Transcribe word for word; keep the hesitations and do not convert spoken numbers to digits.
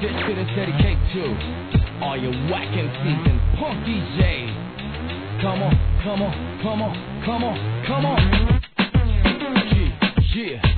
This shit is dedicated to all your whack M Cs and punk D Js. Come on, come on, come on, come on, come on. Yeah, yeah.